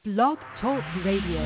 Blog Talk Radio.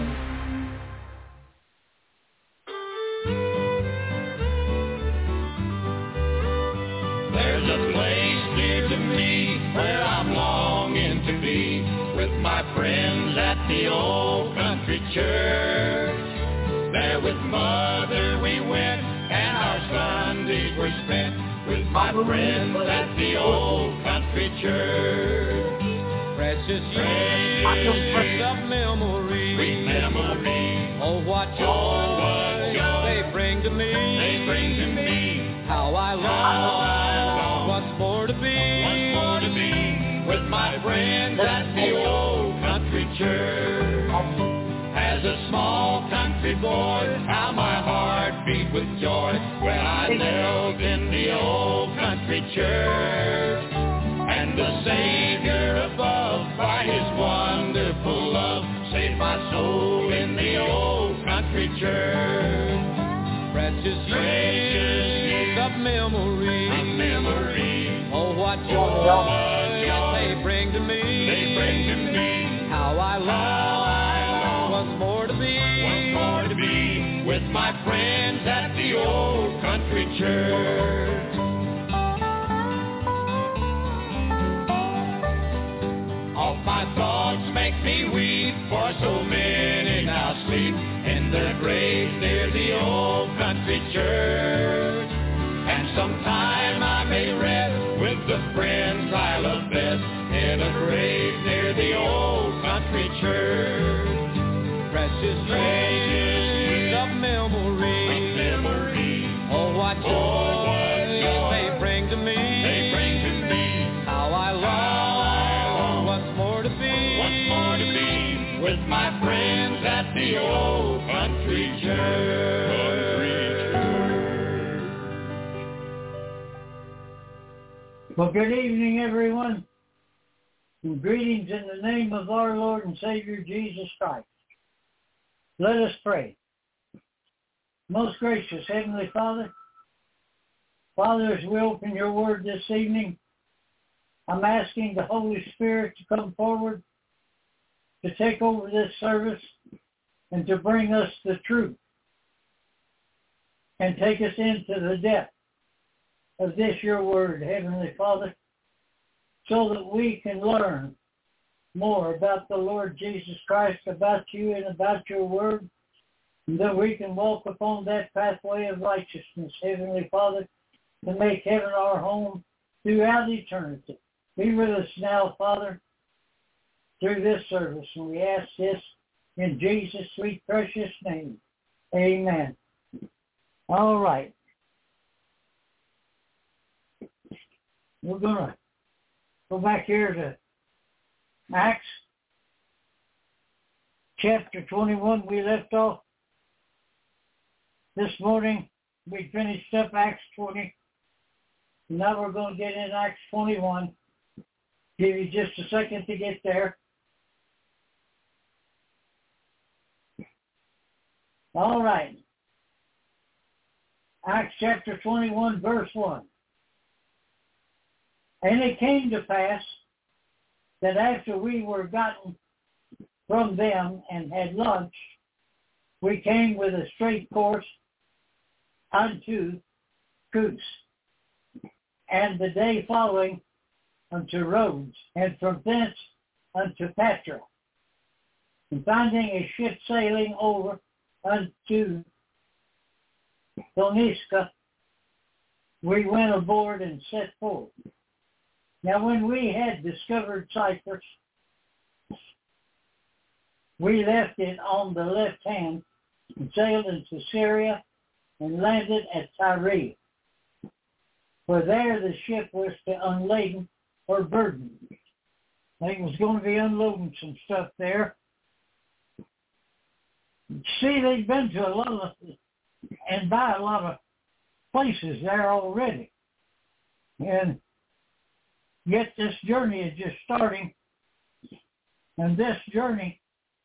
There's a place near to me where I'm longing to be with my friends at the old country church. There with Mother we went and our Sundays were spent with my friends at the old country church. Precious years of memory, sweet memory. Oh, what joy they bring to me. How I long what's more to be with my friends at the old country church. As a small country boy, how my heart beat with joy when I knelt in the old country church. And the Savior above, by His wonderful love, saved my soul in the old country church. Precious years of memory. Oh, what joy they bring to me. How I long once more to be with my friends at the old country church. All my thoughts make me weep, for so many now sleep in their graves near the old country church. And sometime I may rest with the friends I love best in a grave near the old country church. Precious years of memory. Oh, what joy they bring to me. How I long once more to be with my friends at the old country church. Well, good evening, everyone, and greetings in the name of our Lord and Savior, Jesus Christ. Let us pray. Most gracious Heavenly Father, as we open your word this evening, I'm asking the Holy Spirit to come forward, to take over this service, and to bring us the truth, and take us into the depth of this your word, Heavenly Father, so that we can learn more about the Lord Jesus Christ, about you and about your word, and that we can walk upon that pathway of righteousness, Heavenly Father, to make heaven our home throughout eternity. Be with us now, Father, through this service, and we ask this in Jesus' sweet, precious name. Amen. All right. We're going to go back here to Acts chapter 21. We left off this morning. We finished up Acts 20. Now we're going to get in Acts 21. Give you just a second to get there. All right. Acts chapter 21, verse 1. And it came to pass that after we were gotten from them and had lunch, we came with a straight course unto Cus, and the day following unto Rhodes, and from thence unto Patra. And finding a ship sailing over unto Phoenicia, we went aboard and set forth. Now when we had discovered Cyprus, we left it on the left hand and sailed into Syria and landed at Tyre. For there the ship was to unladen or burden. They was going to be unloading some stuff there. See, they've been to a lot of, and by a lot of places there already. And yet this journey is just starting, and this journey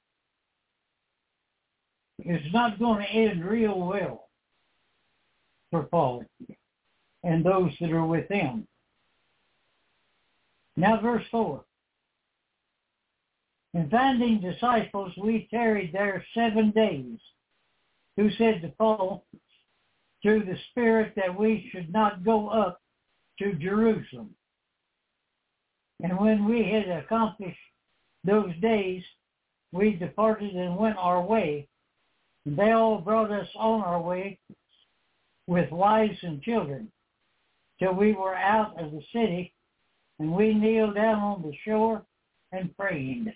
is not going to end real well for Paul and those that are with him. Now verse 4. And finding disciples, we tarried there 7 days, who said to Paul, through the Spirit, that we should not go up to Jerusalem. And when we had accomplished those days, we departed and went our way. And they all brought us on our way with wives and children, till we were out of the city, and we kneeled down on the shore and prayed.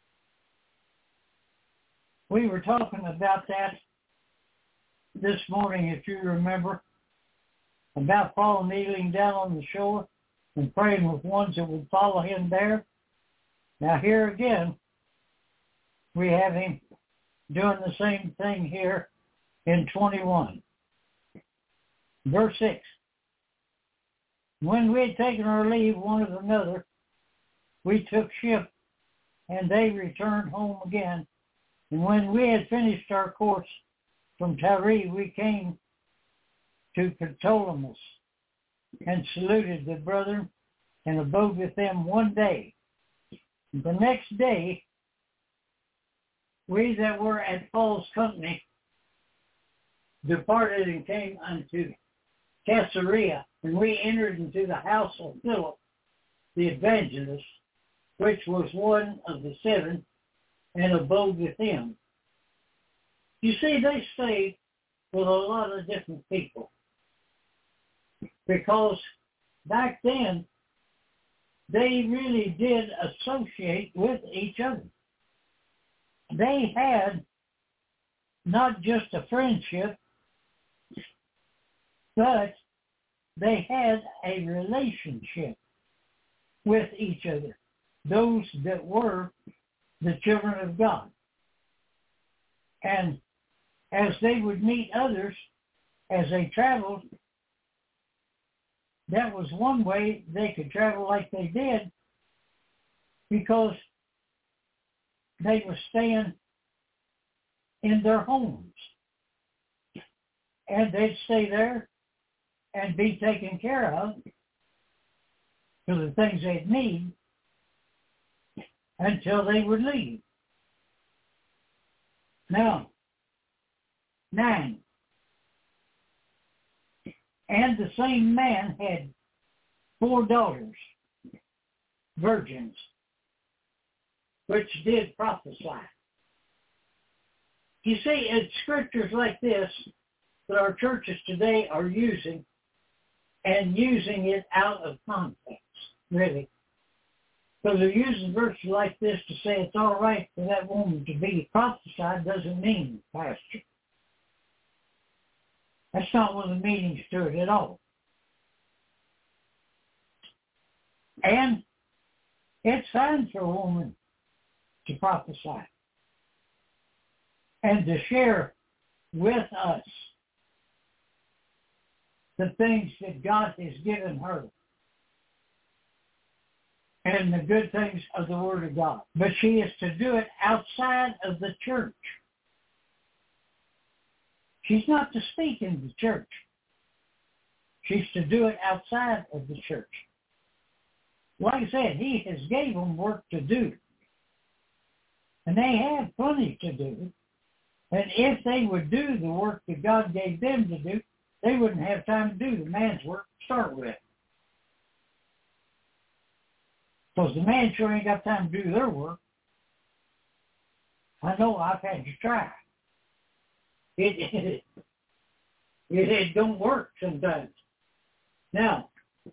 We were talking about that this morning, if you remember, about Paul kneeling down on the shore and praying with ones that would follow him there. Now here again, we have him doing the same thing here in 21. Verse 6. When we had taken our leave one of another, we took ship, and they returned home again. And when we had finished our course from Tyre, we came to Ptolemais and saluted the brethren and abode with them 1 day. The next day, we that were at Paul's company departed and came unto Caesarea, and we entered into the house of Philip the evangelist, which was one of the 7, and abode with him. You see, they stayed with a lot of different people, because back then they really did associate with each other. They had not just a friendship, but they had a relationship with each other, those that were the children of God. And as they would meet others as they traveled, that was one way they could travel like they did, because they were staying in their homes. And they'd stay there and be taken care of for the things they'd need until they would leave. Now, 9. And the same man had 4 daughters, virgins, which did prophesy. You see, it's scriptures like this that our churches today are using, and using it out of context, really. So they're using verses like this to say it's all right for that woman to be prophesied doesn't mean, Pastor. That's not one of the meanings to it at all. And it's fine for a woman to prophesy and to share with us the things that God has given her and the good things of the Word of God. But she is to do it outside of the church. She's not to speak in the church. She's to do it outside of the church. Like I said, he has gave them work to do. And they have plenty to do. And if they would do the work that God gave them to do, they wouldn't have time to do the man's work to start with. Because the man sure ain't got time to do their work. I know I've had to try. It don't work sometimes. Now,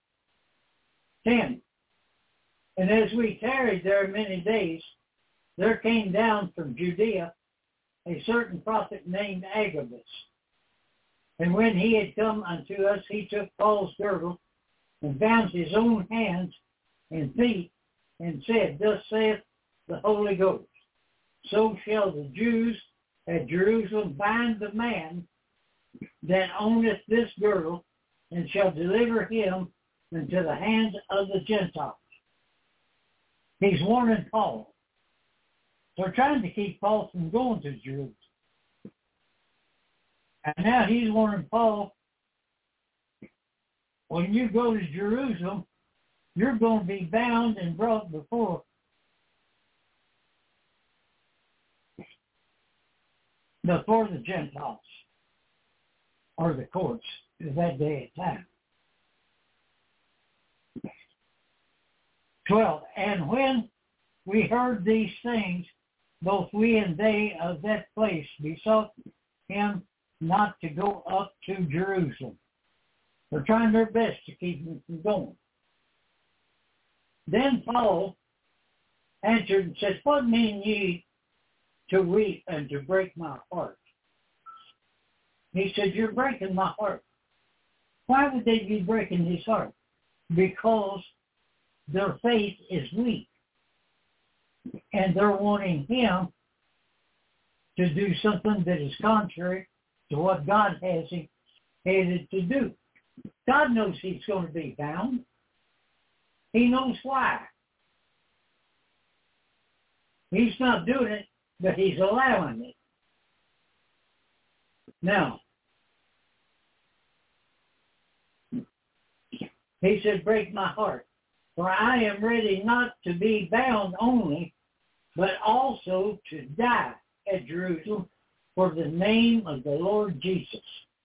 10. And as we tarried there many days, there came down from Judea a certain prophet named Agabus. And when he had come unto us, he took Paul's girdle and bound his own hands and feet and said, Thus saith the Holy Ghost, so shall the Jews at Jerusalem bind the man that owneth this girdle, and shall deliver him into the hands of the Gentiles. He's warning Paul. They're trying to keep Paul from going to Jerusalem. And now he's warning Paul, when you go to Jerusalem, you're going to be bound and brought before before the Gentiles or the courts of that day and time. 12. And when we heard these things, both we and they of that place besought him not to go up to Jerusalem. They're trying their best to keep him from going. Then Paul answered and said, What mean ye to weep and to break my heart? He said, You're breaking my heart. Why would they be breaking his heart? Because their faith is weak. And they're wanting him to do something that is contrary to what God has him headed to do. God knows he's going to be bound. He knows why. He's not doing it, but he's allowing it. Now, he said, break my heart, for I am ready not to be bound only, but also to die at Jerusalem for the name of the Lord Jesus.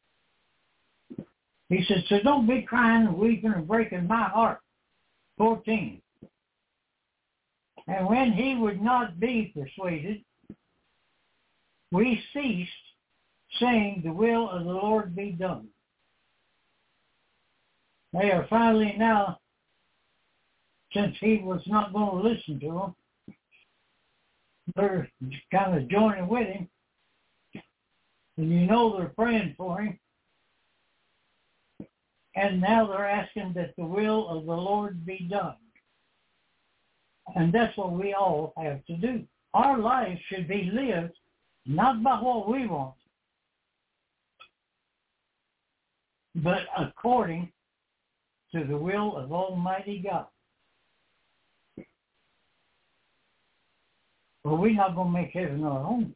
He said, so don't be crying and weeping and breaking my heart. 14. And when he would not be persuaded, we ceased, saying, the will of the Lord be done. They are finally now, since he was not going to listen to them, they're kind of joining with him. And you know they're praying for him. And now they're asking that the will of the Lord be done. And that's what we all have to do. Our lives should be lived not by what we want, but according to the will of Almighty God. Well, we're not going to make heaven our home.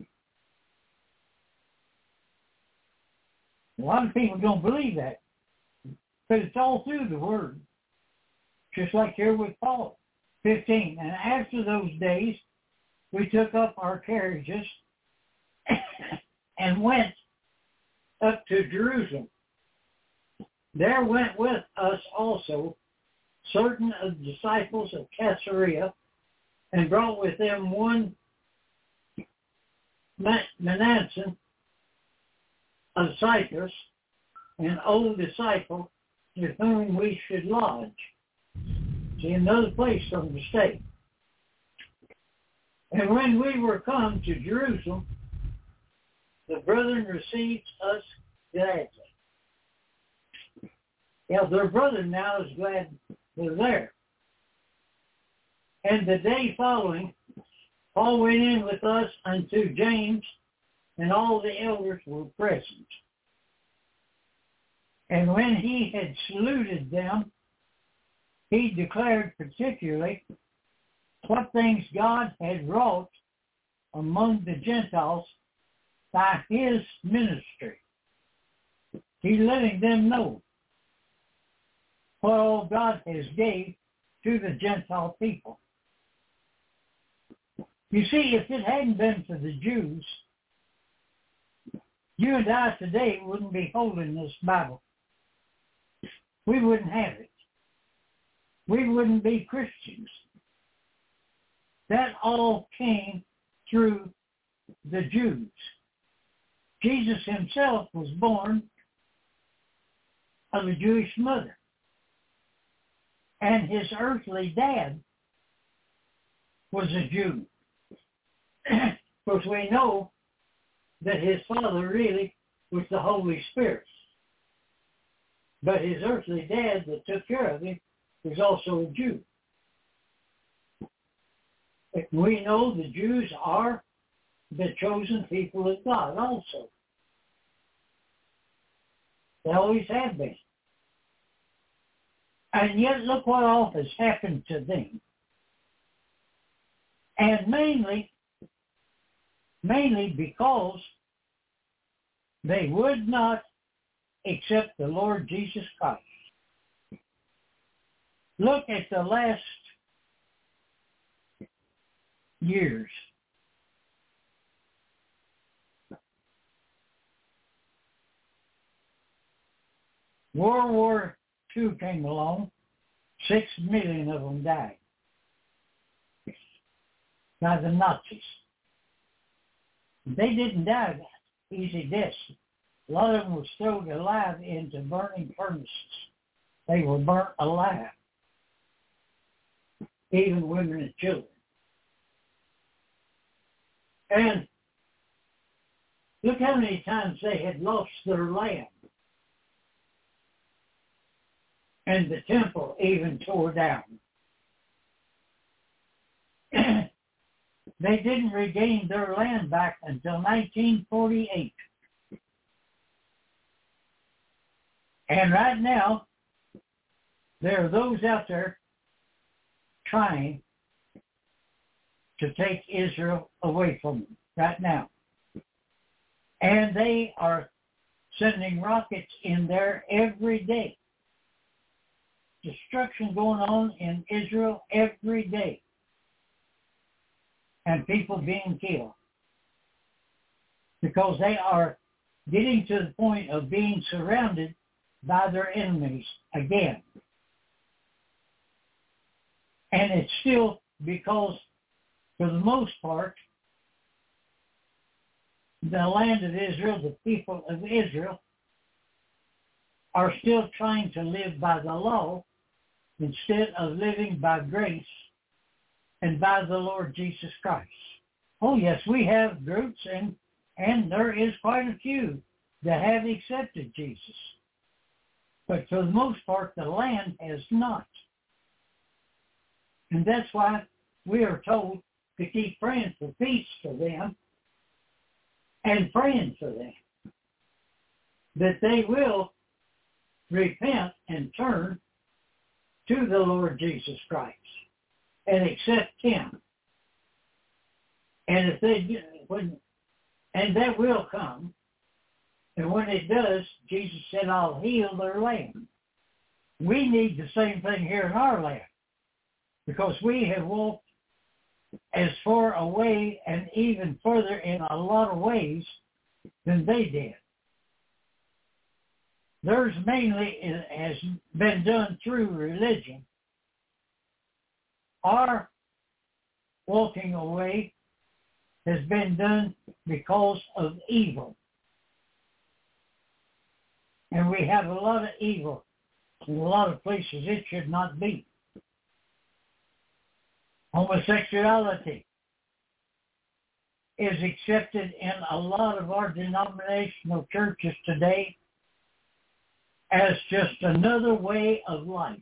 A lot of people don't believe that. But it's all through the Word. Just like here with Paul. 15. And after those days, we took up our carriages and went up to Jerusalem. There went with us also certain of the disciples of Caesarea, and brought with them one Manasseh of Cyprus, an old disciple, with whom we should lodge. See, another place for them to stay. And when we were come to Jerusalem, the brethren received us gladly. Yeah, their brother now is glad they're there. And the day following, Paul went in with us unto James, and all the elders were present. And when he had saluted them, he declared particularly what things God had wrought among the Gentiles by his ministry. He's letting them know what all God has gave to the Gentile people. You see, if it hadn't been for the Jews, you and I today wouldn't be holding this Bible. We wouldn't have it. We wouldn't be Christians. That all came through the Jews. Jesus himself was born of a Jewish mother. And his earthly dad was a Jew. Of course, we know that his father really was the Holy Spirit. But his earthly dad that took care of him was also a Jew. We know the Jews are the chosen people of God also. They always have been. And yet look what all has happened to them. And mainly because they would not accept the Lord Jesus Christ. Look at the last years. World War II came along. 6 million of them died by the Nazis. They didn't die easy deaths. A lot of them were thrown alive into burning furnaces. They were burnt alive, even women and children. And look how many times they had lost their land. And the temple even tore down. They didn't regain their land back until 1948. And right now, there are those out there trying to take Israel away from them right now. And they are sending rockets in there every day. Destruction going on in Israel every day. And people being killed. Because they are getting to the point of being surrounded by their enemies again. And it's still because, for the most part, the land of Israel, the people of Israel, are still trying to live by the law instead of living by grace and by the Lord Jesus Christ. Oh yes, we have groups and there is quite a few that have accepted Jesus. But for the most part, the land has not. And that's why we are told to keep praying for peace for them and praying for them, that they will repent and turn to the Lord Jesus Christ and accept Him. And if they do, and that will come, and when it does, Jesus said, I'll heal their land. We need the same thing here in our land, because we have walked as far away and even further in a lot of ways than they did. Theirs mainly has been done through religion. Our walking away has been done because of evil. And we have a lot of evil in a lot of places it should not be. Homosexuality is accepted in a lot of our denominational churches today as just another way of life.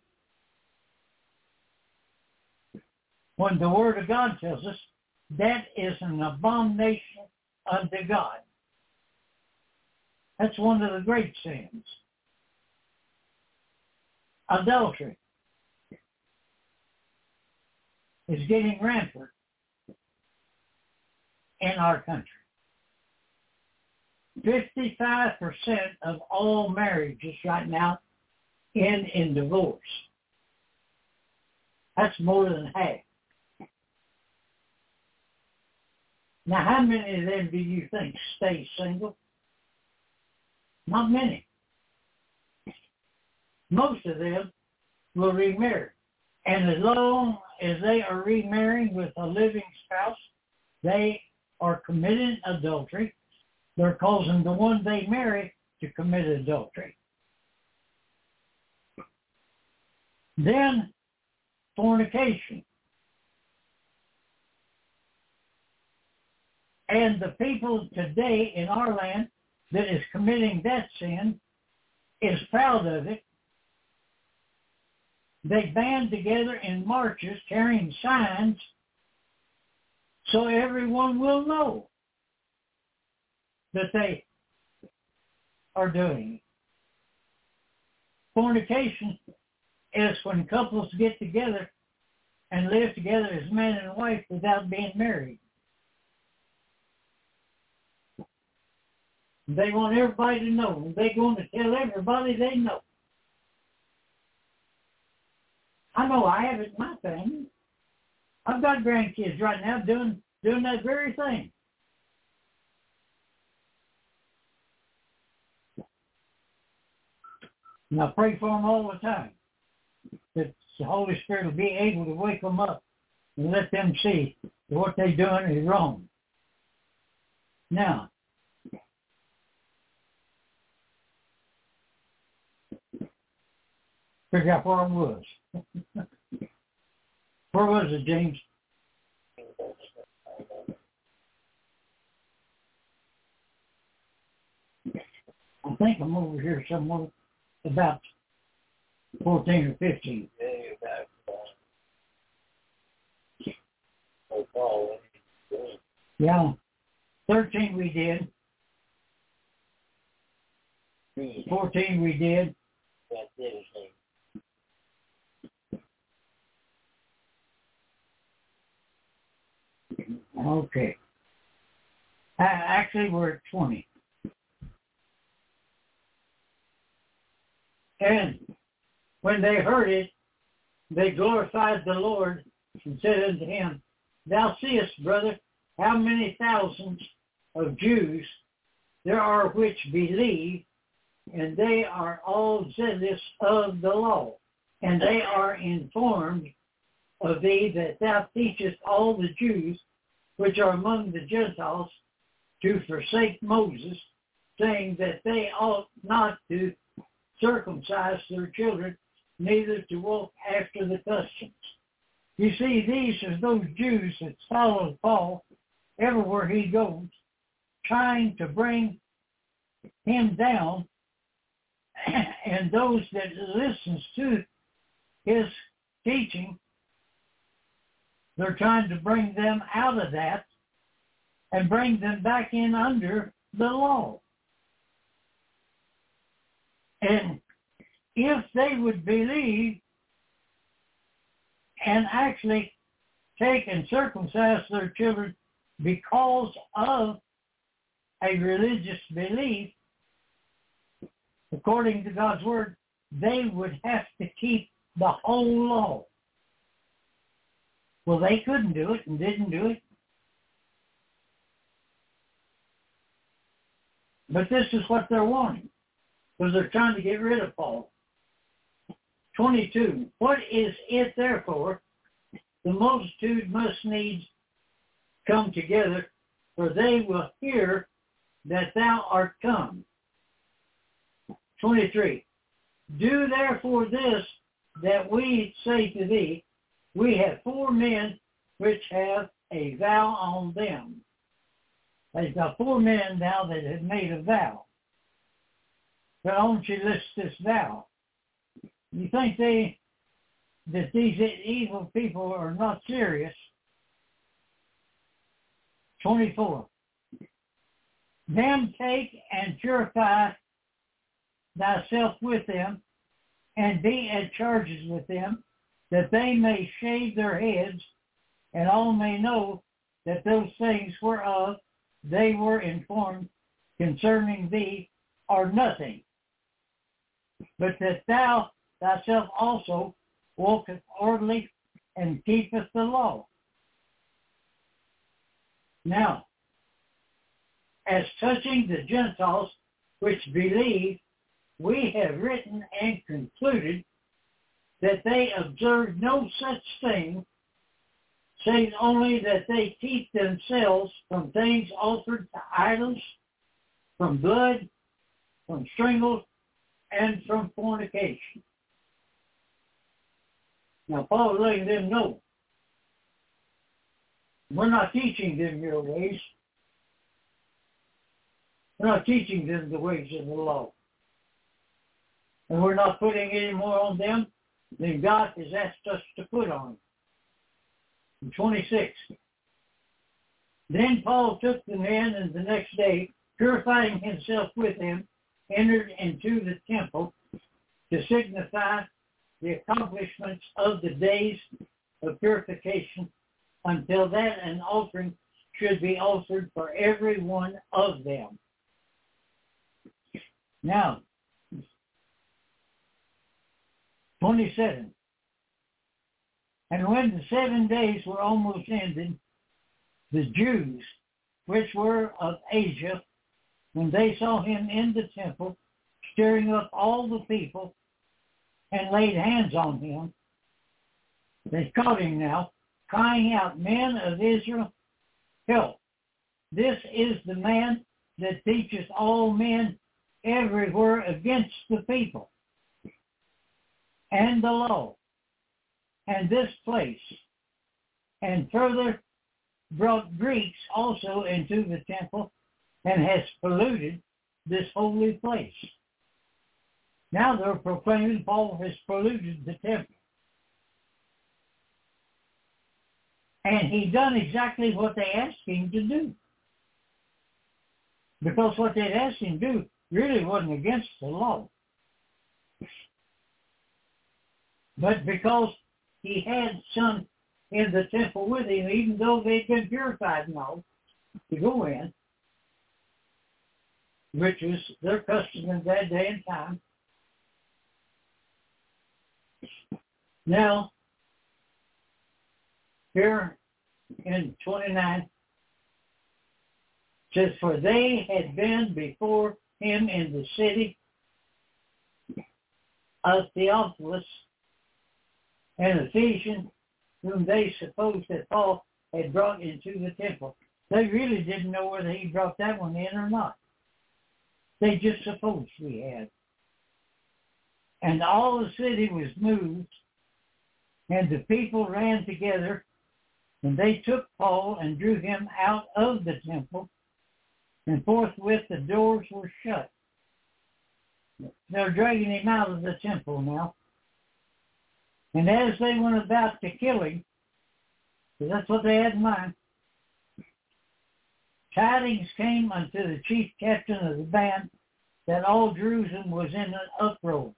When the Word of God tells us that is an abomination unto God. That's one of the great sins. Adultery is getting rampant in our country. 55% of all marriages right now end in divorce. That's more than half. Now, how many of them do you think stay single? Not many. Most of them will remarry. And as long as they are remarrying with a living spouse, they are committing adultery. They're causing the one they marry to commit adultery. Then, fornication. And the people today in our land that is committing that sin is proud of it. They band together in marches carrying signs so everyone will know that they are doing it. Fornication is when couples get together and live together as man and wife without being married. They want everybody to know. They're going to tell everybody they know. I know I have it in my family. I've got grandkids right now doing that very thing. And I pray for them all the time, that the Holy Spirit will be able to wake them up and let them see that what they're doing is wrong. Now, figure out where I was. Where was it, James? I think I'm over here somewhere about 14 or 15. Yeah. 13 we did. 14 we did. Okay. Actually, we're at 20. And when they heard it, they glorified the Lord and said unto him, Thou seest, brother, how many thousands of Jews there are which believe, and they are all zealous of the law. And they are informed of thee that thou teachest all the Jews which are among the Gentiles to forsake Moses, saying that they ought not to circumcise their children, neither to walk after the customs. You see, these are those Jews that follow Paul everywhere he goes, trying to bring him down, and those that listens to his teaching, they're trying to bring them out of that and bring them back in under the law. And if they would believe and actually take and circumcise their children because of a religious belief, according to God's word, they would have to keep the whole law. Well, they couldn't do it and didn't do it. But this is what they're wanting, because they're trying to get rid of Paul. 22, what is it therefore? The multitude must needs come together, for they will hear that thou art come. 23, do therefore this, that we say to thee, we have 4 men which have a vow on them. They've got 4 men now that have made a vow. But why don't you list this vow? You think that these evil people are not serious? 24. Them take and purify thyself with them, and be at charges with them, that they may shave their heads, and all may know that those things whereof they were informed concerning thee are nothing, but that thou thyself also walketh orderly and keepeth the law. Now, as touching the Gentiles which believe, we have written and concluded that they observe no such thing, save only that they keep themselves from things offered to idols, from blood, from strangles, and from fornication. Now, Paul is letting them know, we're not teaching them your ways. We're not teaching them the ways of the law. And we're not putting any more on them than God has asked us to put on them. 26. Then Paul took the men, and the next day, purifying himself with them, entered into the temple to signify the accomplishments of the days of purification, until that an offering should be offered for every one of them. Now, 27. And when the 7 days were almost ended, the Jews, which were of Asia, when they saw him in the temple, stirring up all the people, and laid hands on him. They caught him now, crying out, "Men of Israel, help. This is the man that teaches all men everywhere against the people and the law and this place, and further brought Greeks also into the temple and has polluted this holy place." Now they're proclaiming Paul has polluted the temple. And he done exactly what they asked him to do. Because what they'd asked him to do really wasn't against the law. But because he had some in the temple with him, even though they'd been purified and all, to go in, which was their custom in that day and time. Now, here in 29, says, "For they had been before him in the city of Theophilus, an Ephesian, whom they supposed that Paul had brought into the temple." They really didn't know whether he brought that one in or not. They just supposed he had. And all the city was moved, and the people ran together, and they took Paul and drew him out of the temple, and forthwith the doors were shut. They're dragging him out of the temple now. And as they went about to kill him, because that's what they had in mind, tidings came unto the chief captain of the band that all Jerusalem was in an uproar.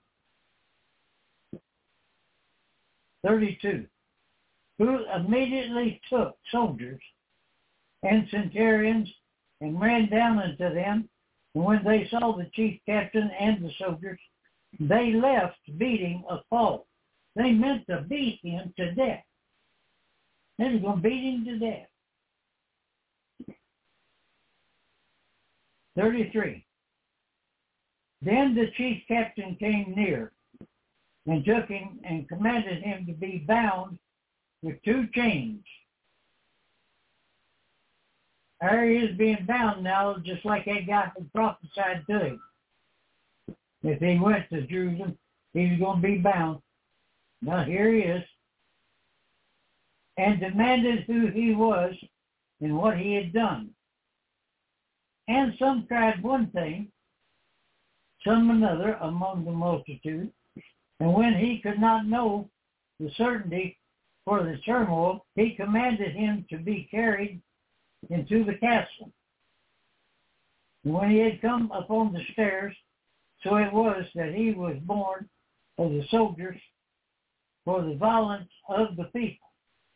32. Who immediately took soldiers and centurions and ran down unto them, and when they saw the chief captain and the soldiers, they left beating of Paul. They meant to beat him to death. They were going to beat him to death. 33. Then the chief captain came near and took him and commanded him to be bound with 2 chains. There he is being bound now, just like that guy had prophesied to him. If he went to Jerusalem, he was going to be bound. Now here he is. And demanded who he was and what he had done. And some cried one thing, some another among the multitude. And when he could not know the certainty for the turmoil, he commanded him to be carried into the castle. And when he had come upon the stairs, so it was that he was borne of the soldiers for the violence of the people.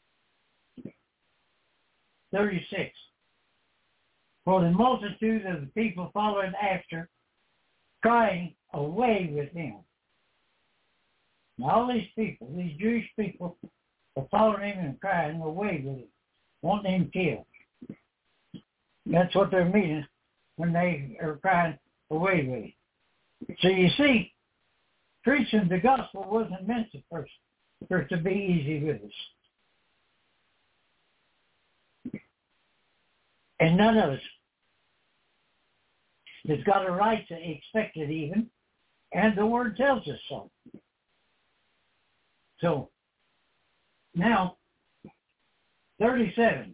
36. For the multitude of the people followed after, crying, "Away with him." Now all these people, these Jewish people, are following him and crying, "Away with him," wanting him killed. That's what they're meaning when they are crying, "Away with him." So you see, preaching the gospel wasn't meant for it to be easy with us. And none of us has got a right to expect it even, and the Word tells us so. So, now, 37.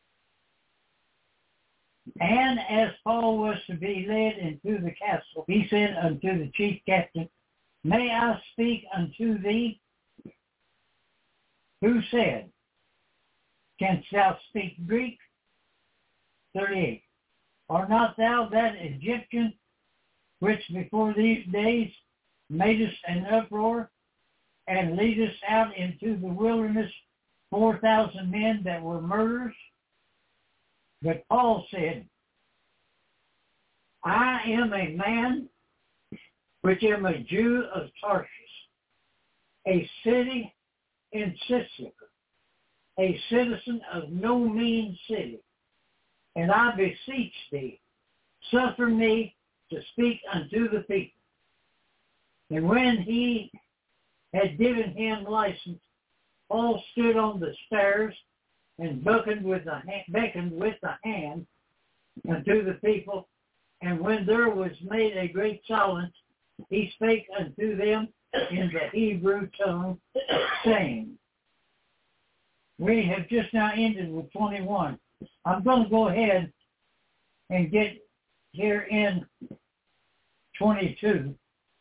And as Paul was to be led into the castle, he said unto the chief captain, "May I speak unto thee?" Who said, "Canst thou speak Greek?" 38. Art not thou that Egyptian which before these days madest an uproar and leadest out into the wilderness 4,000 men that were murderers? But Paul said, "I am a man which am a Jew of Tarshish, a city in Sicily, a citizen of no mean city. And I beseech thee, suffer me to speak unto the people." And when he had given him license, Paul stood on the stairs and beckoned with the hand unto the people. And when there was made a great silence, he spake unto them in the Hebrew tongue, saying, we have just now ended with 21. I'm going to go ahead and get here in 22.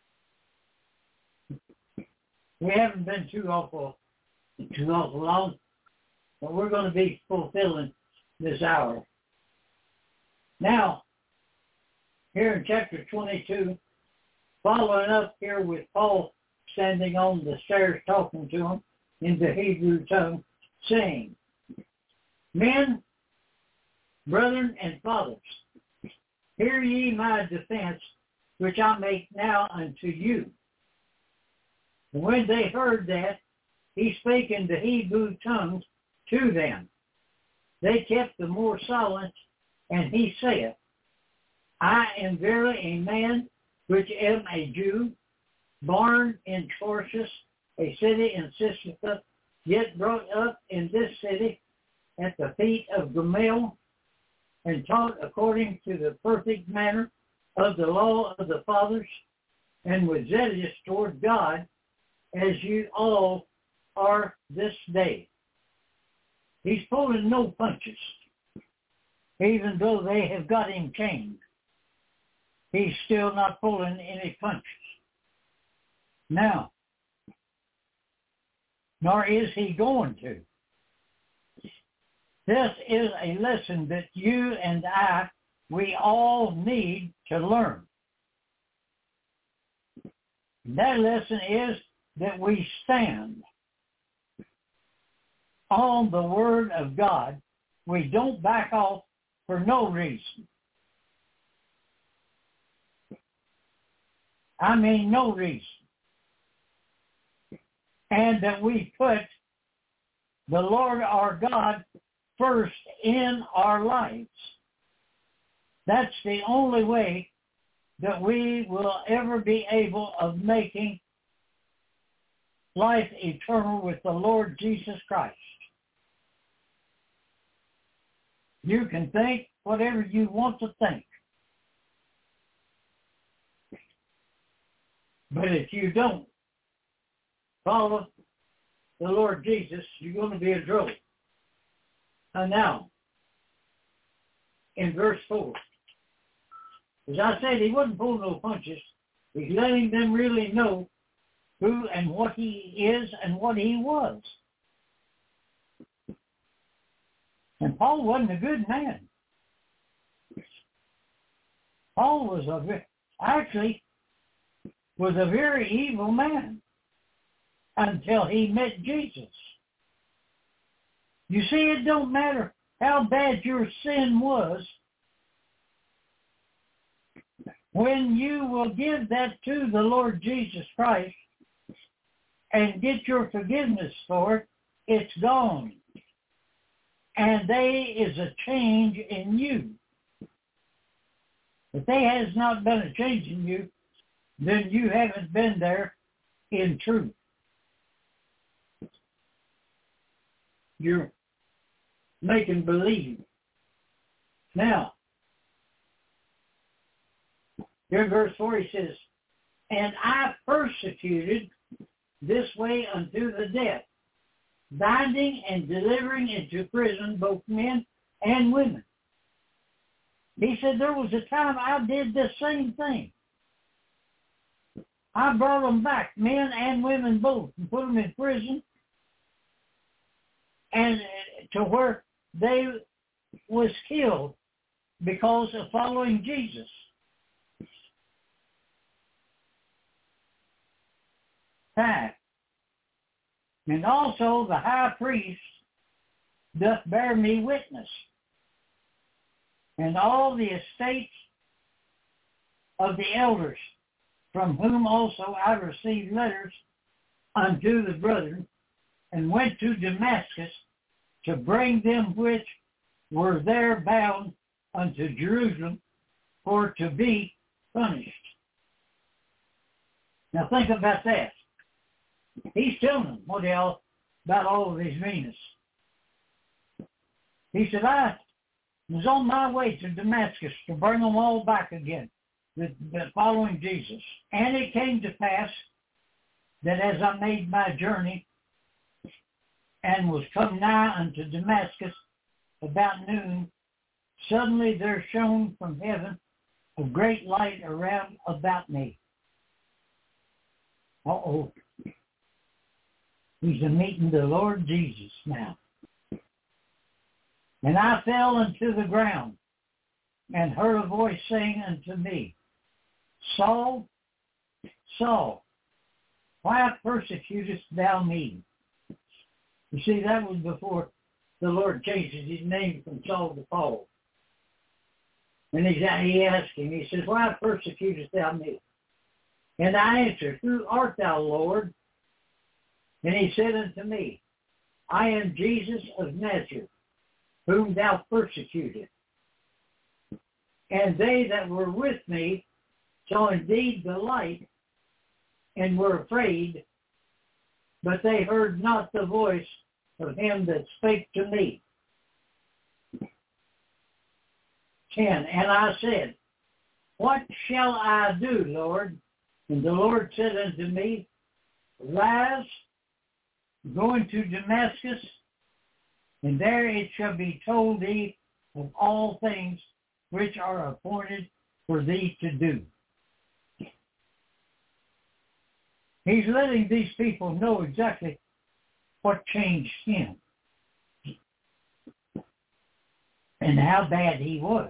We haven't been too awful long, but we're going to be fulfilling this hour. Now, here in chapter 22, following up here with Paul standing on the stairs talking to him in the Hebrew tongue, saying, men, brethren, and fathers, hear ye my defense, which I make now unto you. And when they heard that, he spake in the Hebrew tongues to them. They kept the more silent, and he saith, I am verily a man which am a Jew, born in Tarsus, a city in Cilicia, yet brought up in this city at the feet of Gamaliel, and taught according to the perfect manner of the law of the fathers, and was zealous toward God, as you all are this day. He's pulling no punches, even though they have got him chained. He's still not pulling any punches. Now, nor is he going to. This is a lesson that you and I, we all need to learn. That lesson is that we stand on the Word of God. We don't back off for no reason. I mean, no reason. And that we put the Lord our God first in our lives. That's the only way that we will ever be able of making life eternal with the Lord Jesus Christ. You can think whatever you want to think. But if you don't follow the Lord Jesus, you're going to be a drove. And now, in verse 4, as I said, he wouldn't pull no punches. He's letting them really know who and what he is and what he was. And Paul wasn't a good man. Paul was a very evil man until he met Jesus. You see, it don't matter how bad your sin was. When you will give that to the Lord Jesus Christ and get your forgiveness for it, it's gone. And there is a change in you. If there has not been a change in you, then you haven't been there in truth. You're making believe. Now, here in verse 4 he says, and I persecuted this way unto the death, binding and delivering into prison both men and women. He said there was a time I did the same thing. I brought them back, men and women both, and put them in prison, and to where they was killed because of following Jesus. And also the high priest doth bear me witness, and all the estates of the elders, from whom also I received letters unto the brethren, and went to Damascus to bring them which were there bound unto Jerusalem for to be punished. Now think about that. He's telling them about all of his Venus. He said, I was on my way to Damascus to bring them all back again, following Jesus. And it came to pass that as I made my journey and was come nigh unto Damascus about noon, suddenly there shone from heaven a great light around about me. Uh-oh. He's meeting the Lord Jesus now. And I fell unto the ground and heard a voice saying unto me, Saul, Saul, why persecutest thou me? You see, that was before the Lord changes his name from Saul to Paul. And he asked him, he says, why persecutest thou me? And I answered, who art thou, Lord? And he said unto me, I am Jesus of Nazareth, whom thou persecutest. And they that were with me saw indeed the light, and were afraid, but they heard not the voice of him that spake to me. 10, and I said, what shall I do, Lord? And the Lord said unto me, rise, go into Damascus, and there it shall be told thee of all things which are appointed for thee to do. He's letting these people know exactly what changed him and how bad he was.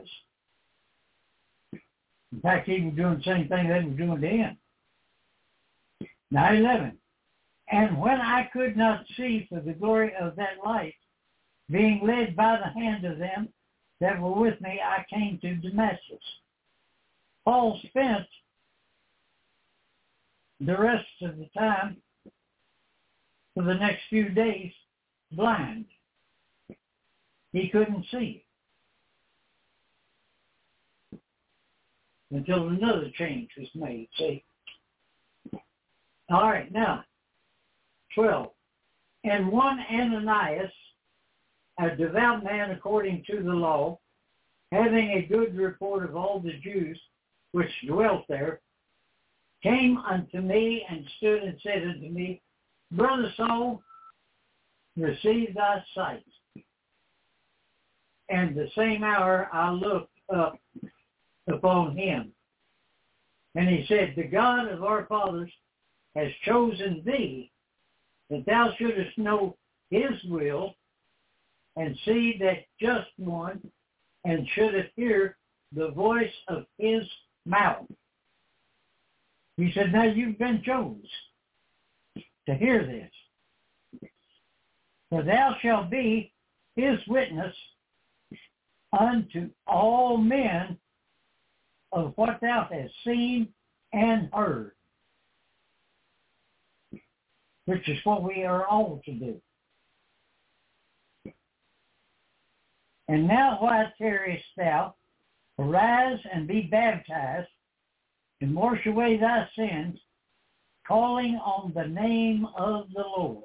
In fact, he was doing the same thing they were doing to him. Now 11. And when I could not see for the glory of that light, being led by the hand of them that were with me, I came to Damascus. Paul spent the rest of the time for the next few days blind. He couldn't see until another change was made. See? All right, now, 12. And one Ananias, a devout man according to the law, having a good report of all the Jews which dwelt there, came unto me and stood and said unto me, Brother Saul, receive thy sight. And the same hour I looked up upon him. And he said, the God of our fathers has chosen thee, that thou shouldest know his will, and see that just one, and shouldest hear the voice of his mouth. He said, now you've been chosen to hear this. For thou shalt be his witness unto all men of what thou hast seen and heard. Which is what we are all to do. And now why tarriest thou? Arise and be baptized, and wash away thy sins, calling on the name of the Lord.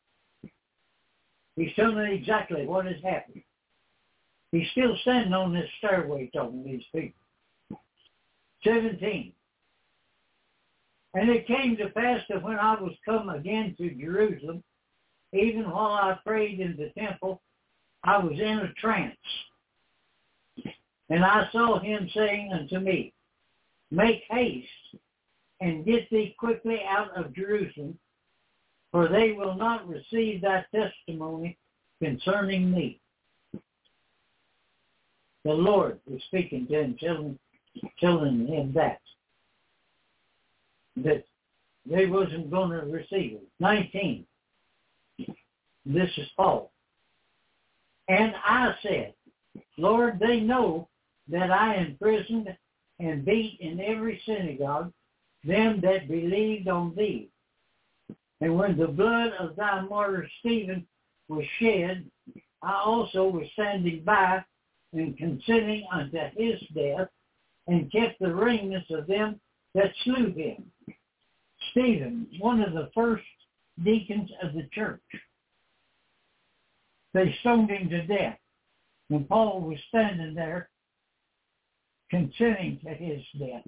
He's telling me exactly what has happened. He's still standing on this stairway talking to these people. 17. And it came to pass that when I was come again to Jerusalem, even while I prayed in the temple, I was in a trance. And I saw him saying unto me, make haste and get thee quickly out of Jerusalem, for they will not receive thy testimony concerning me. The Lord was speaking to him, telling him that they wasn't going to receive it. 19. This is Paul. And I said, Lord, they know that I imprisoned and beat in every synagogue them that believed on thee. And when the blood of thy martyr Stephen was shed, I also was standing by and consenting unto his death, and kept the remnants of them that slew him. Stephen, one of the first deacons of the church, they stoned him to death when Paul was standing there consenting to his death.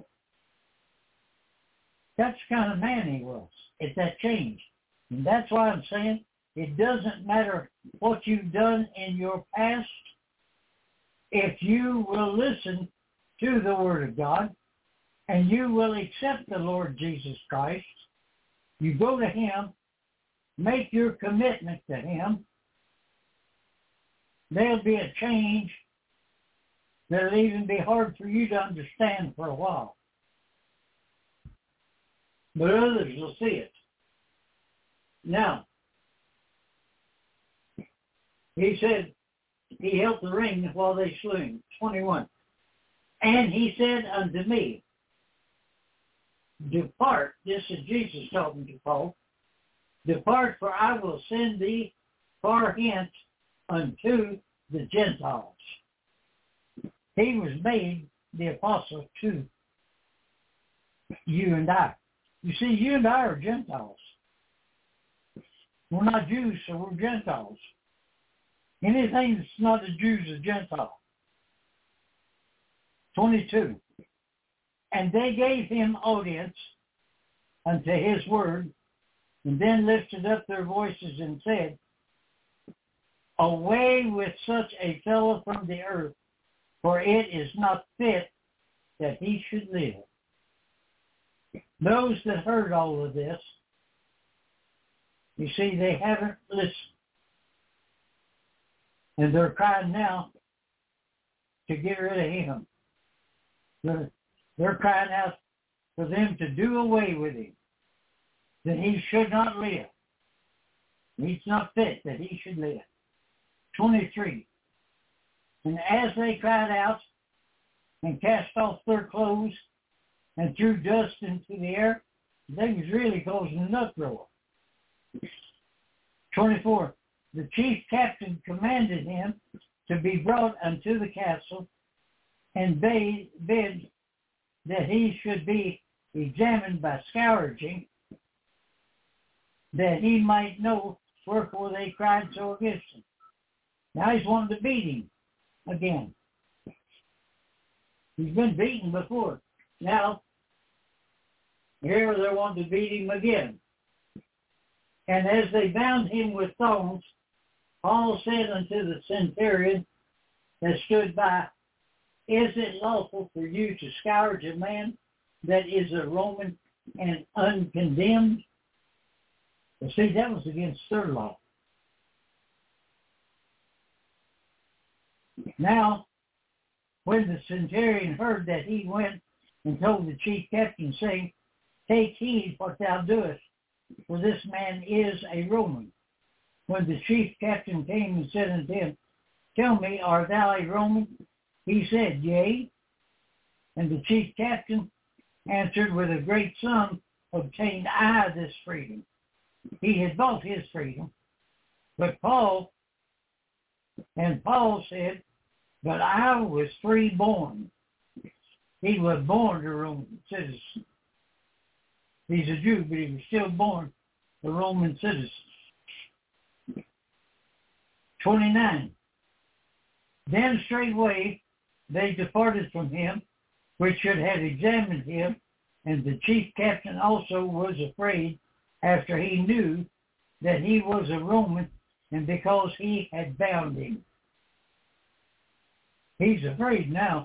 That's the kind of man he was. It's that change. And that's why I'm saying it doesn't matter what you've done in your past. If you will listen to the Word of God and you will accept the Lord Jesus Christ, you go to Him, make your commitment to Him, there'll be a change that'll even be hard for you to understand for a while. But others will see it. Now, he said he held the ring while they slew him. 21. And he said unto me, depart, this is Jesus talking to Paul, depart, for I will send thee far hence unto the Gentiles. He was made the apostle to you and I. You see, you and I are Gentiles. We're not Jews, so we're Gentiles. Anything that's not a Jew is a Gentile. 22. And they gave him audience unto his word, and then lifted up their voices and said, away with such a fellow from the earth, for it is not fit that he should live. Those that heard all of this, you see, they haven't listened. And they're crying now to get rid of him. They're crying out for them to do away with him, that he should not live. He's not fit that he should live. 23. And as they cried out and cast off their clothes and threw dust into the air, they was really causing an uproar. 24. The chief captain commanded him to be brought unto the castle and bid that he should be examined by scourging, that he might know wherefore they cried so against him. Now he's wanting to beat him again. He's been beaten before. Now, here they're wanting to beat him again. And as they bound him with thongs, Paul said unto the centurion that stood by, is it lawful for you to scourge a man that is a Roman and uncondemned? Well, see, that was against their law. Now, when the centurion heard that, he went and told the chief captain, saying, take heed what thou doest, for this man is a Roman. When the chief captain came and said unto him, tell me, art thou a Roman? He said, yea. And the chief captain answered, with a great sum obtained I this freedom. He had bought his freedom. But Paul said, but I was free born. He was born a Roman citizen. He's a Jew, but he was still born a Roman citizen. 29. Then straightway they departed from him, which should have examined him, and the chief captain also was afraid after he knew that he was a Roman, and because he had bound him. He's afraid now.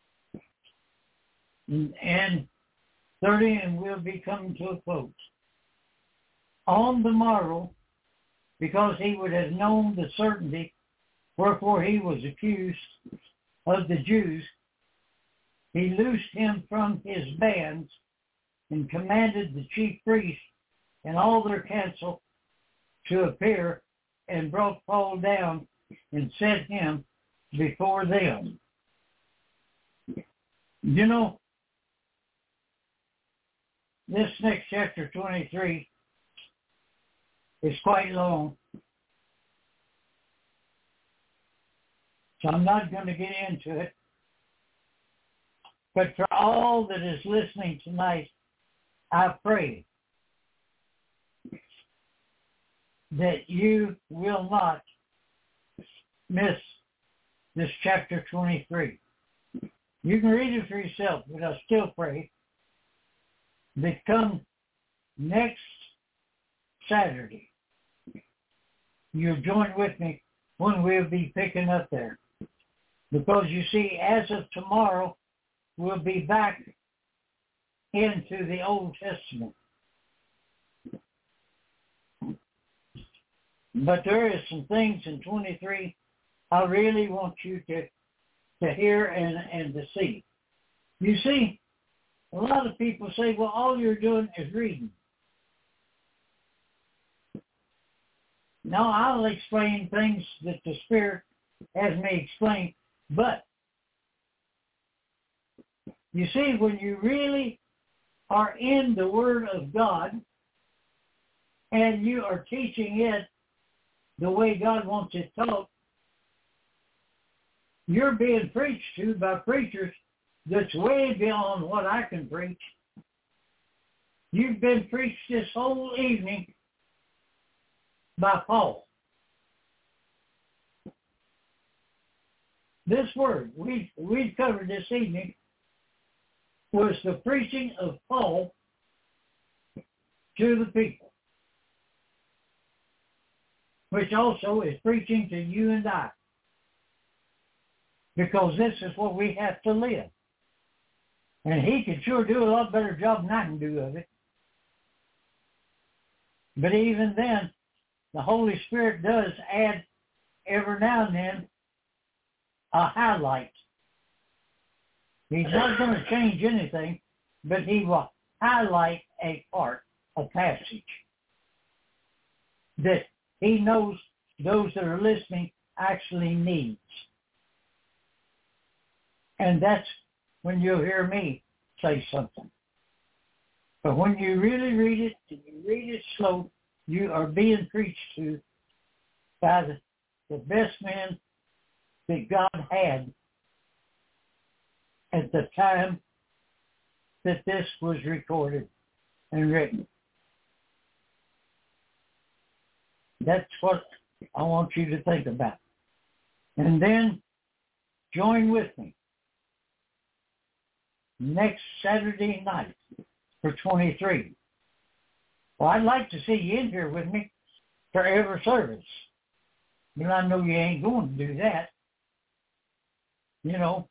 And 30, and we'll be coming to a close. On the morrow, because he would have known the certainty wherefore he was accused of the Jews, he loosed him from his bands and commanded the chief priests and all their council to appear, and brought Paul down and set him before them. You know, this next chapter 23 is quite long, so I'm not going to get into it. But for all that is listening tonight, I pray that you will not miss this chapter 23. You can read it for yourself, but I still pray that come next Saturday, you'll join with me when we'll be picking up there. Because you see, as of tomorrow, we'll be back into the Old Testament. But there is some things in 23 I really want you to hear and to see. You see, a lot of people say, well, all you're doing is reading. Now, I'll explain things that the Spirit has me explain, but you see, when you really are in the Word of God and you are teaching it the way God wants it taught, you're being preached to by preachers that's way beyond what I can preach. You've been preached this whole evening by Paul. This word we've covered this evening was the preaching of Paul to the people, which also is preaching to you and I, because this is what we have to live. And he could sure do a lot better job than I can do of it. But even then, the Holy Spirit does add every now and then a highlight. He's not going to change anything, but he will highlight a part, a passage, that he knows those that are listening actually needs. And that's when you'll hear me say something. But when you really read it, and you read it slow, you are being preached to by the best men that God had at the time that this was recorded and written. That's what I want you to think about. And then join with me next Saturday night for 23. Well, I'd like to see you in here with me for every service. But I know you ain't going to do that. You know.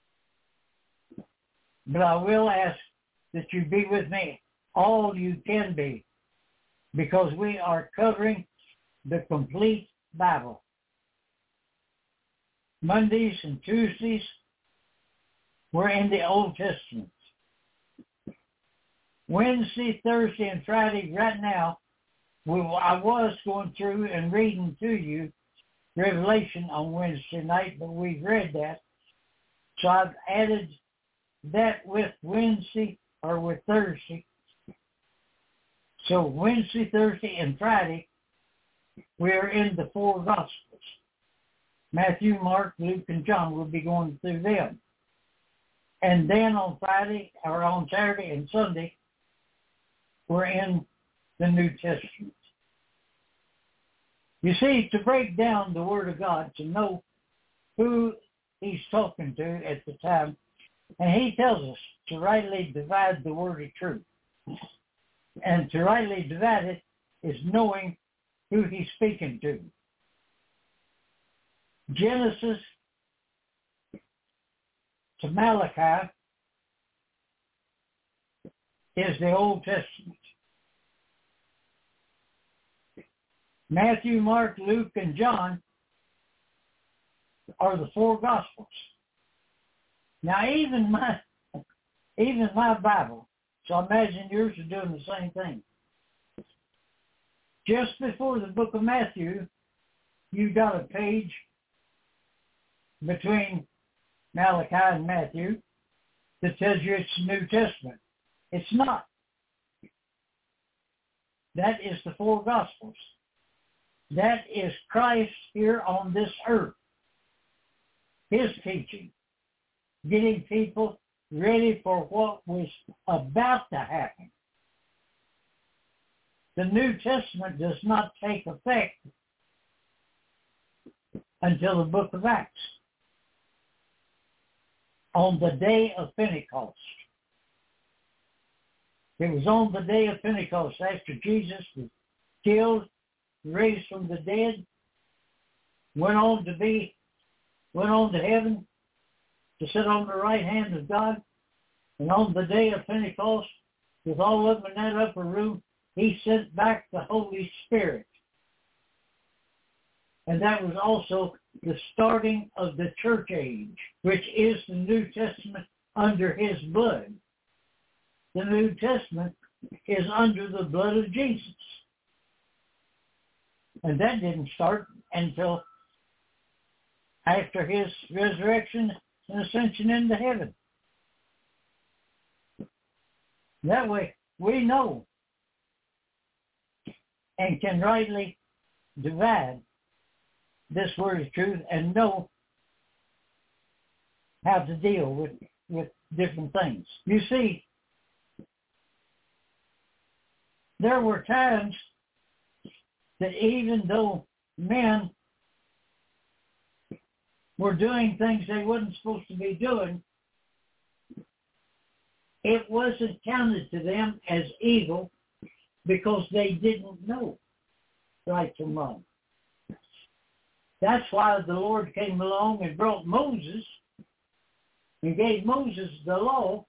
But I will ask that you be with me all you can be, because we are covering the complete Bible. Mondays and Tuesdays, we're in the Old Testament. Wednesday, Thursday, and Friday, right now, I was going through and reading to you Revelation on Wednesday night, but we've read that. So I've added that with Wednesday or with Thursday. So Wednesday, Thursday, and Friday, we're in the four Gospels. Matthew, Mark, Luke, and John will be going through them. And then on Friday, or on Saturday and Sunday, we're in the New Testament. You see, to break down the Word of God, to know who he's talking to at the time, and he tells us to rightly divide the word of truth. And to rightly divide it is knowing who he's speaking to. Genesis to Malachi is the Old Testament. Matthew, Mark, Luke, and John are the four Gospels. Now, even my Bible, so I imagine yours are doing the same thing. Just before the book of Matthew, you got a page between Malachi and Matthew that tells you it's the New Testament. It's not. That is the four Gospels. That is Christ here on this earth. His teaching. Getting people ready for what was about to happen. the New Testament does not take effect until the book of Acts, on the day of Pentecost. It was on the day of Pentecost, after Jesus was killed, raised from the dead, went on to heaven to sit on the right hand of God. And on the day of Pentecost, with all of them in that upper room, he sent back the Holy Spirit. And that was also the starting of the church age, which is the New Testament under his blood. The New Testament is under the blood of Jesus. And that didn't start until after his resurrection and ascension into heaven. That way we know and can rightly divide this word of truth and know how to deal with different things. You see, there were times that even though men were doing things they wasn't supposed to be doing, it wasn't counted to them as evil because they didn't know right from wrong. That's why the Lord came along and brought Moses and gave Moses the law,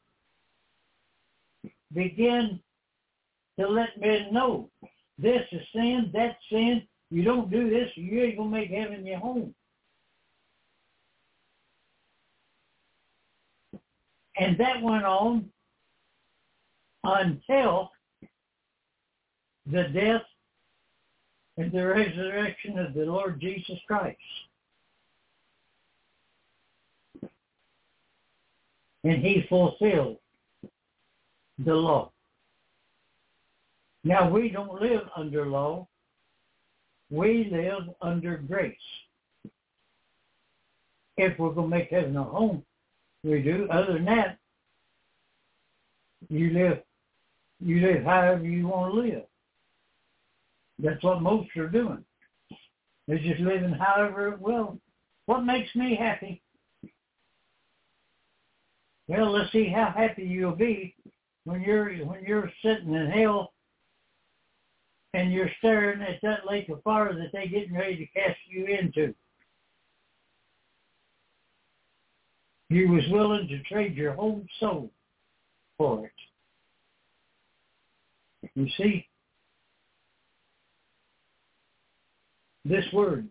began to let men know this is sin, that's sin. You don't do this, or you ain't going to make heaven your home. And that went on until the death and the resurrection of the Lord Jesus Christ. And he fulfilled the law. Now, we don't live under law. We live under grace. If we're going to make heaven a home, we do. Other than that, you live however you want to live. That's what most are doing. They're just living however, well, what makes me happy? Well, let's see how happy you'll be when you're sitting in hell and you're staring at that lake of fire that they're getting ready to cast you into. You was willing to trade your whole soul for it. You see, this word,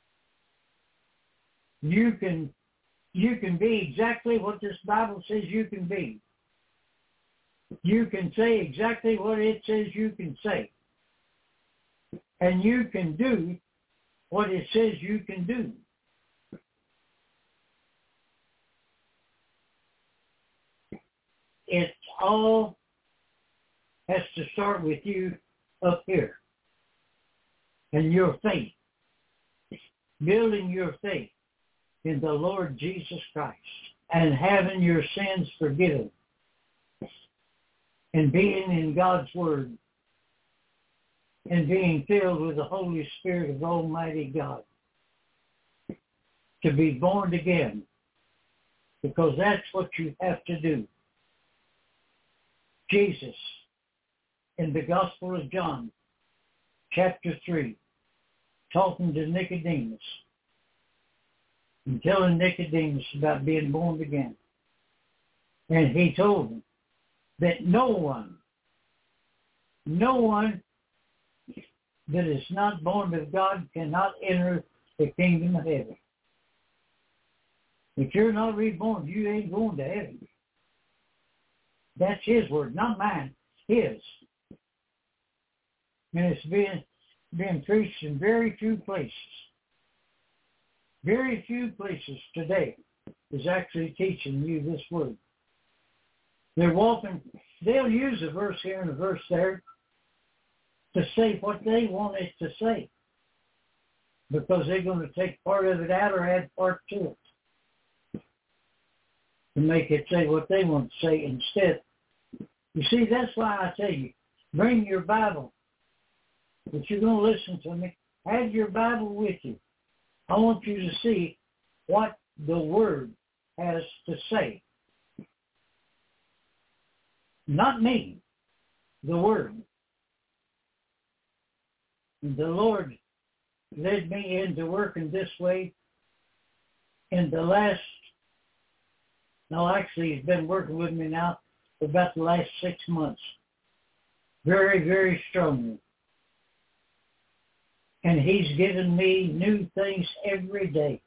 you can be exactly what this Bible says you can be. You can say exactly what it says you can say. And you can do what it says you can do. It all has to start with you up here and your faith, building your faith in the Lord Jesus Christ and having your sins forgiven and being in God's Word and being filled with the Holy Spirit of Almighty God to be born again, because that's what you have to do. Jesus, in the Gospel of John, chapter 3, talking to Nicodemus and telling Nicodemus about being born again. And he told him that no one that is not born of God cannot enter the kingdom of heaven. If you're not reborn, you ain't going to heaven. That's his word, not mine, his. And it's being preached in very few places. Very few places today is actually teaching you this word. They'll use a verse here and a verse there to say what they want it to say, because they're going to take part of it out or add part to it to make it say what they want to say instead. You see, that's why I tell you, bring your Bible but you're going to listen to me. Have your Bible with you. I want you to see what the Word has to say. Not me, the Word. The Lord led me into working this way in the last, actually he's been working with me now for about the last 6 months. Very, very strongly. And he's given me new things every day.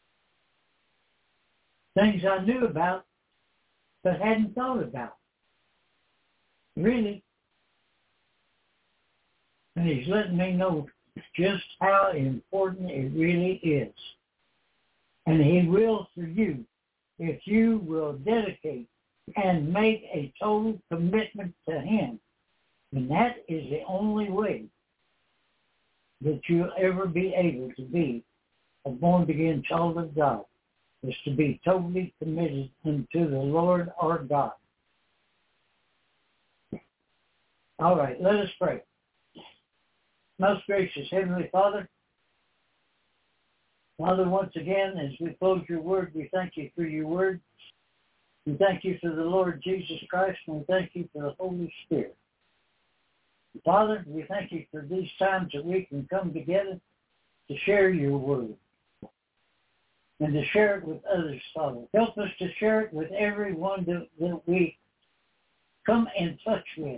Things I knew about but hadn't thought about. Really. And he's letting me know just how important it really is. And he will for you if you will dedicate and make a total commitment to him. And that is the only way that you'll ever be able to be a born-again child of God, is to be totally committed unto the Lord our God. All right, let us pray. Most gracious Heavenly Father, once again, as we close your word, we thank you for your word. We thank you for the Lord Jesus Christ, and we thank you for the Holy Spirit. Father, we thank you for these times that we can come together to share your word and to share it with others, Father. Help us to share it with everyone that we come in touch with.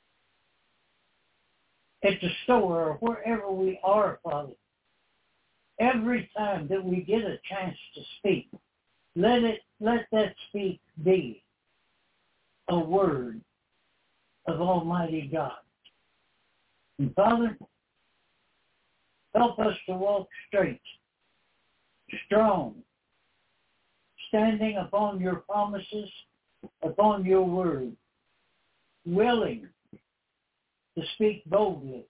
At the store or wherever we are, Father. Every time that we get a chance to speak, let that speak be a word of Almighty God. And Father, help us to walk straight, strong, standing upon your promises, upon your word, willing to speak boldly,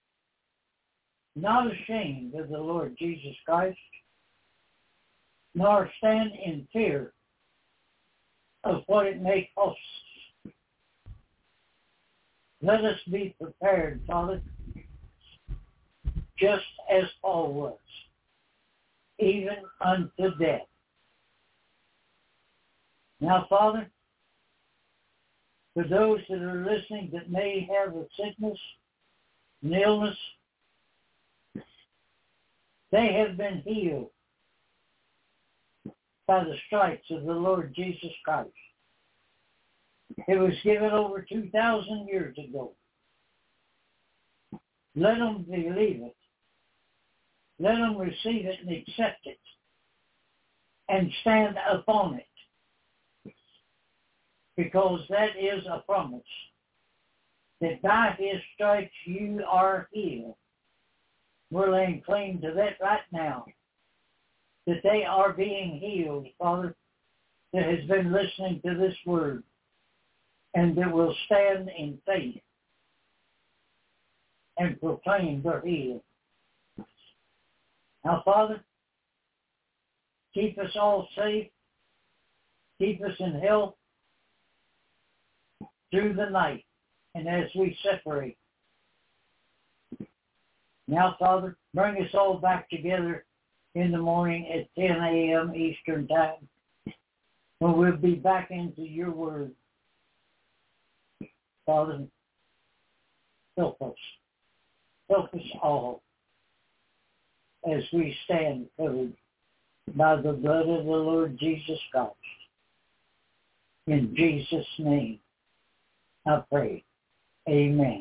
not ashamed of the Lord Jesus Christ, nor stand in fear of what it may cost us. Let us be prepared, Father, just as Paul was, even unto death. Now, Father, for those that are listening that may have a sickness, an illness, they have been healed by the stripes of the Lord Jesus Christ. It was given over 2,000 years ago. Let them believe it. Let them receive it and accept it and stand upon it. Because that is a promise, that by his stripes you are healed. We're laying claim to that right now, that they are being healed, Father, that has been listening to this word, and that will stand in faith and proclaim their healing. Now, Father, keep us all safe, keep us in health, through the night and as we separate. Now, Father, bring us all back together in the morning at 10 a.m. Eastern Time, when we'll be back into your word. Father, help us. Help us all as we stand covered by the blood of the Lord Jesus Christ. In Jesus' name, I pray. Amen.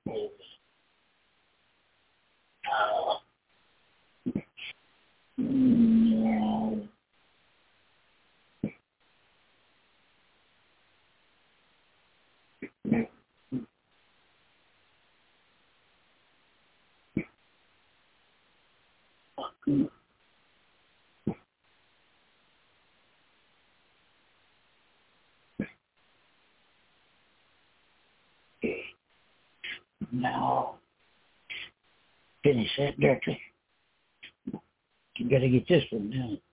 Now, finish that directly. You got to get this one down.